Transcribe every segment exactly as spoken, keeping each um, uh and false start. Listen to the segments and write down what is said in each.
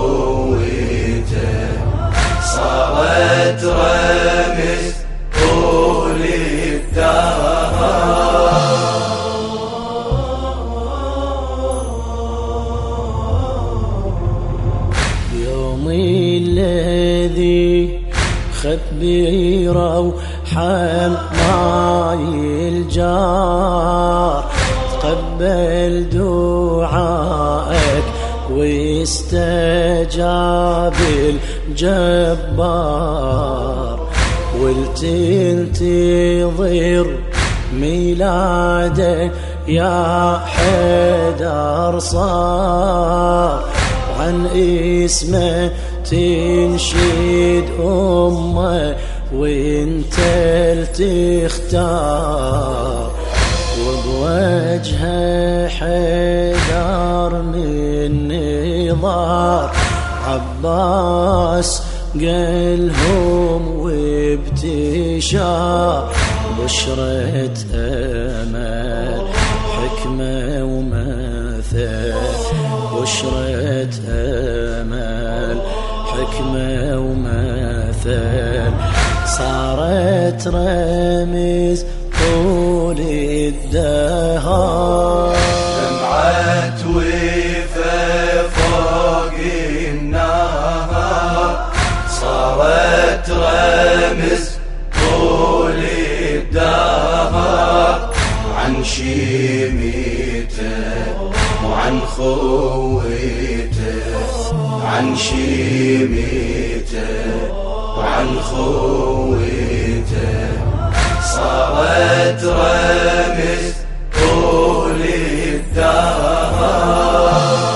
خويته صارت رمز طول الدهر. يومي الذي خبيره وحم ماي الجار تقبل دعائك واستجاب الجبار، والتنتظر ميلاده يا حيدر صار، عن اسمه تنشد أمه وانت تختار، وبوجهه حيدر من نظار عباس قالهم وابتشار، بشرة أمل حكمة ومثل، بشرة أمل حكمة ومثل، صارت رمز طول الدهر. دمعة وفا فوق النهر صارت رمز طول الدهر، عن شيميته وعن خويته، عن شيميته وعن خويته، صارت رمز طول الدهر.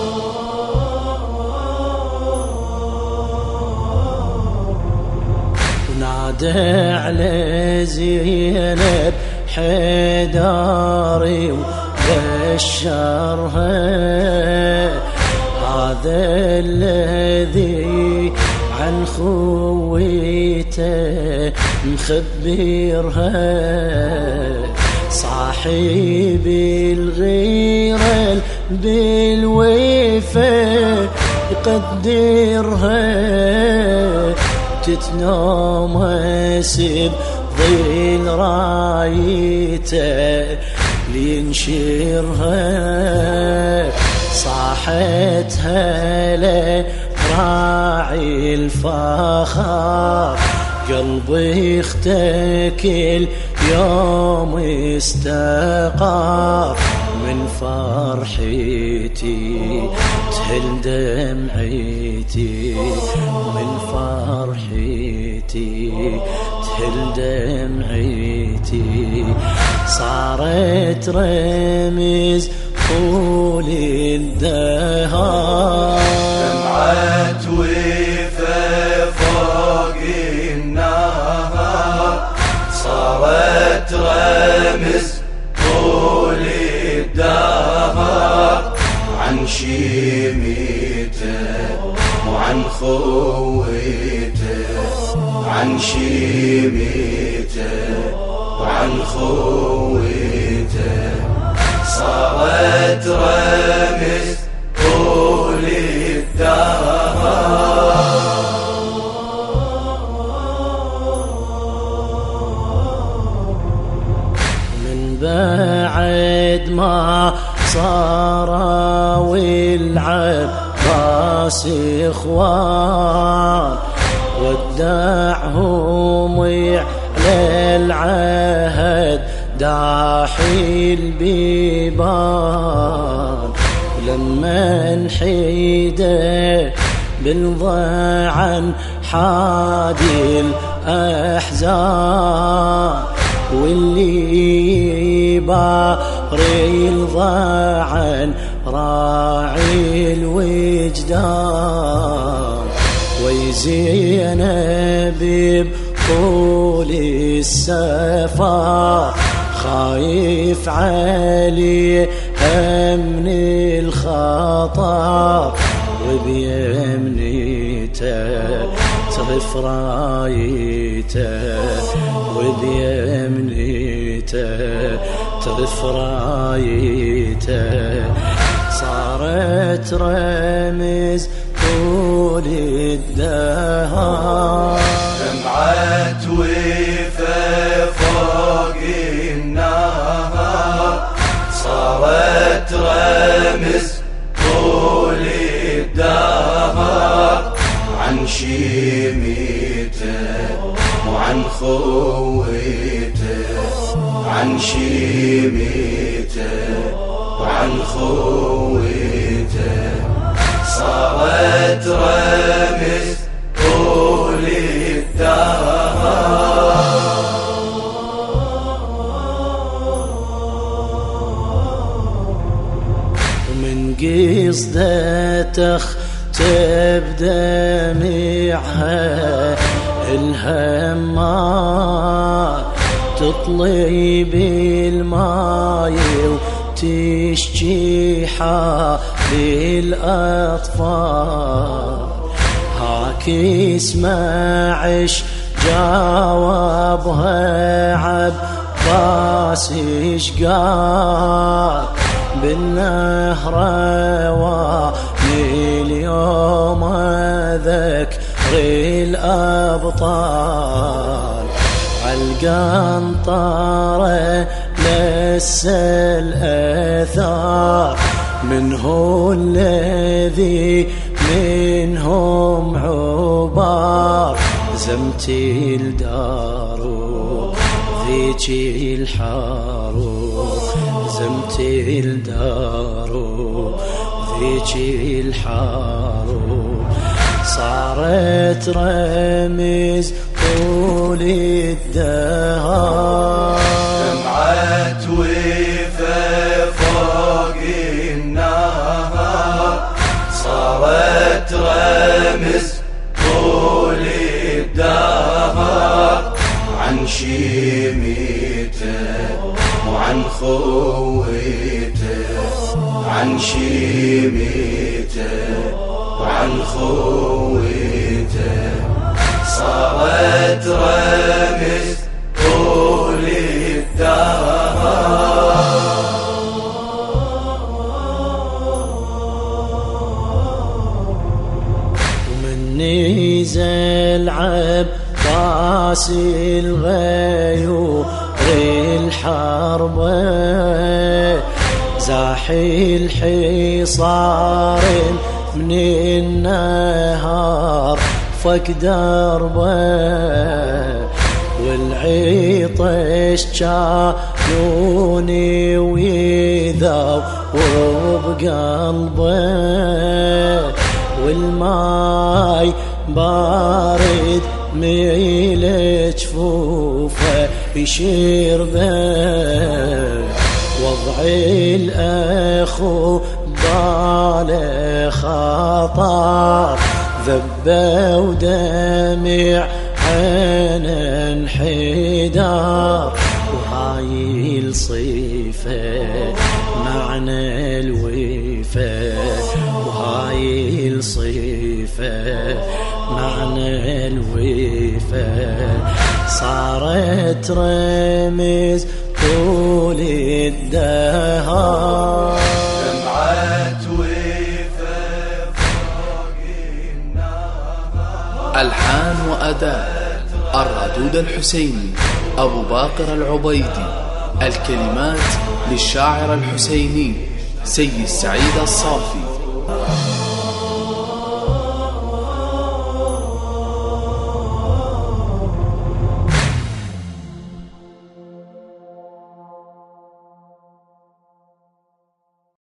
ونادى على زينب حيداري وبشرها، هذا الذي عن خويته مخبرها، صاحب الغيرة بالوفا يقدرها، تتنامس بظل رايته لينشرها، صاحتها لراعي الفخار، قلبي اختكل يوم استقار، من فرحتي تهل دمعتي، من فرحتي تهل دمعتي، صارت رمز طول الدهر. دمعة وفا فوق النهر صارت رمز طول الدهر، عن شيميته وعن خويته، عن شيميته وعن خويته، صارت رمز طول الدهر. من بعد ما صار والعباس إخوان، ودعهم على العهد داحي البيبان، ولما انحيده بالضعن حادي الأحزان، واللي باري الضعن راعي الوجدان، ويزينب بطول السفر خايف عليه من الخطر، وبيمنيته تغف رايته، وبيمنيته تغف رايته، صارت رمز طول الدهر. دمعة وفا فوق النهر صارت رمز طول الدهر عن شيمته وعن خويته، عن شيمته وعن خويته صارت رمز طول الدهر. ومن قصده تختب دمعها الهمات تطلي بالماي وتشجي حال الأطفال. هاك اسمعش جاوبها عباس ايش قال بالنهر واليوم ذكر الأبطال. عالقنطرة لسه الأثار من هو الذي منهم عبار. زمتي الدارو ذيك الحارو، زمتي الدارو ذيك الحارو صارت رمز طول الدهر. دمعة وفا فوق النهر صارت رمز طول الدهر عن شيمته وعن خويته، عن شيمته وعن خويته صارت رمز طول الدهر. ومن نزل عباس الغيور الحرب زاحي الحصار من النهار فك دربه، والعطش جانوني ويذاو بقلبه، والماي بارد ميل جفوفه يشير به. وضع الأخو باله خطر ذبه ودمع عين انحدار. وهاي الصيفة معنى الوفا، وهاي الصيفة معنى الوفا صارت رمز طول الدهر. دمعة وفا فوق النهر. ألحان وأداء الردود الحسيني أبو باقر العبيدي. الكلمات للشاعر الحسيني سيد سعيد الصافي.